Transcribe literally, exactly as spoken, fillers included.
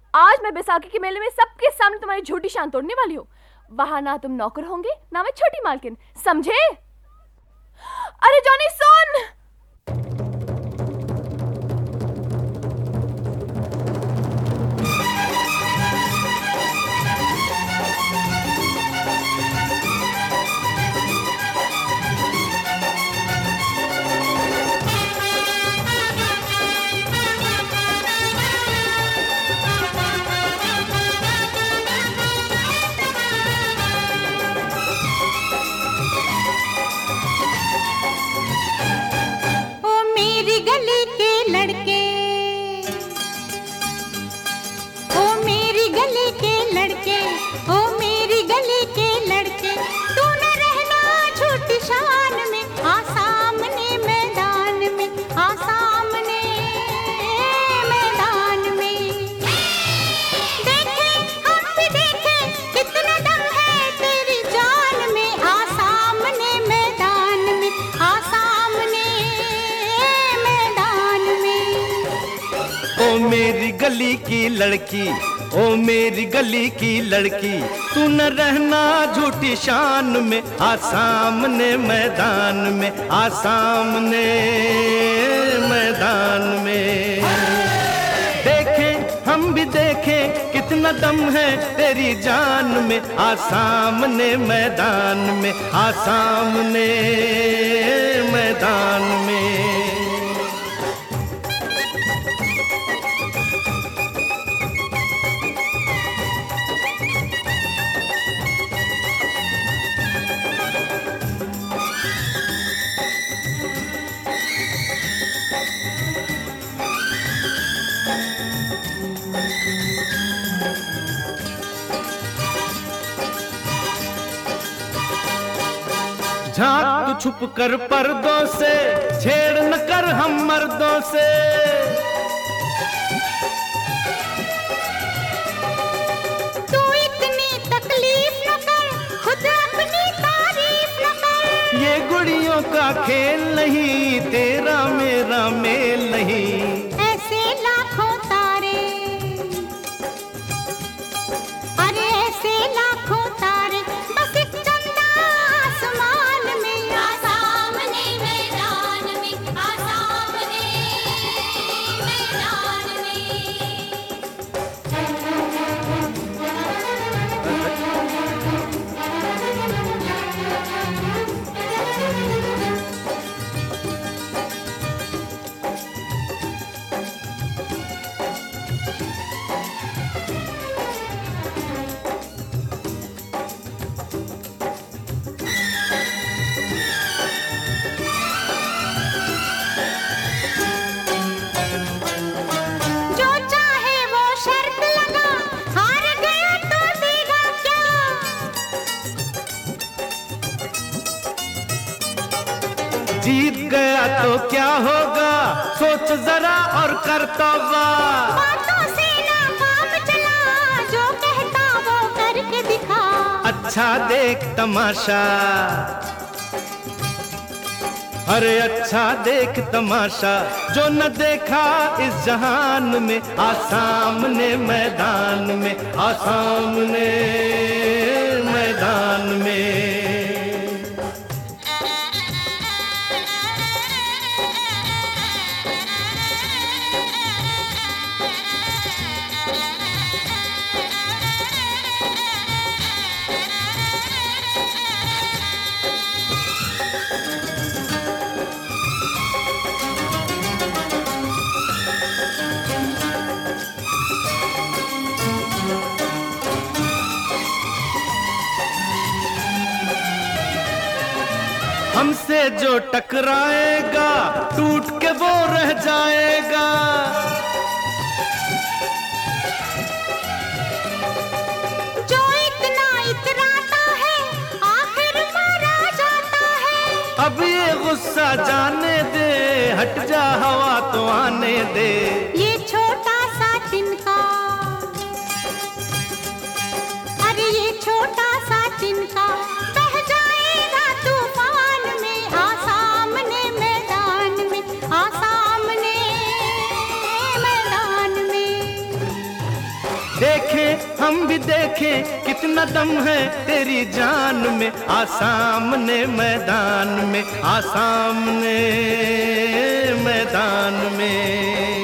आज मैं बैसाखी के मेले में सबके सामने तुम्हारी झूठी शान तोड़ने वाली हूँ। वहां ना तुम नौकर होंगे ना मैं छोटी मालकिन, समझे? अरे जॉनी सुन। मेरी गली की लड़की, ओ मेरी गली की लड़की, तू न रहना झूठी शान में, आ सामने मैदान में, आ सामने मैदान में। देखें हम भी देखें कितना दम है तेरी जान में, आ सामने मैदान में, आ सामने मैदान में। झांक तू छुप कर पर्दों से, छेड़ न कर हम मर्दों से। तू इतनी तकलीफ न कर, खुद अपनी तारीफ न कर। ये गुड़ियों का खेल नहीं, तेरा मेरा मेल नहीं। ऐसे लाखों तारे, अरे ऐसे लाखों तारे, बस एक चंदा आसमान में, आ सामने मैदान में, आ सामने मैदान जीत गया तो क्या होगा, सोच जरा और कर तौबा। बातों से ना काम चला, जो कहता वो करके दिखा। अच्छा देख तमाशा, अरे अच्छा देख तमाशा, जो न देखा इस जहान में, आ सामने मैदान में, आ सामने मैदान में। हमसे जो टकराएगा, टूट के वो रह जाएगा। जो इतना इतराता है, आखिर मारा जाता है। अब ये गुस्सा जाने दे, हट जा हवा तो आने दे। ये छोटा सा तिनका, अरे ये छोटा सा तिनका, बह जाएगा तूफान में, आ सामने मैदान में, आ सामने मैदान में। देखें हम भी देखें कितना दम है तेरी जान में, आ सामने मैदान में, आ सामने मैदान में।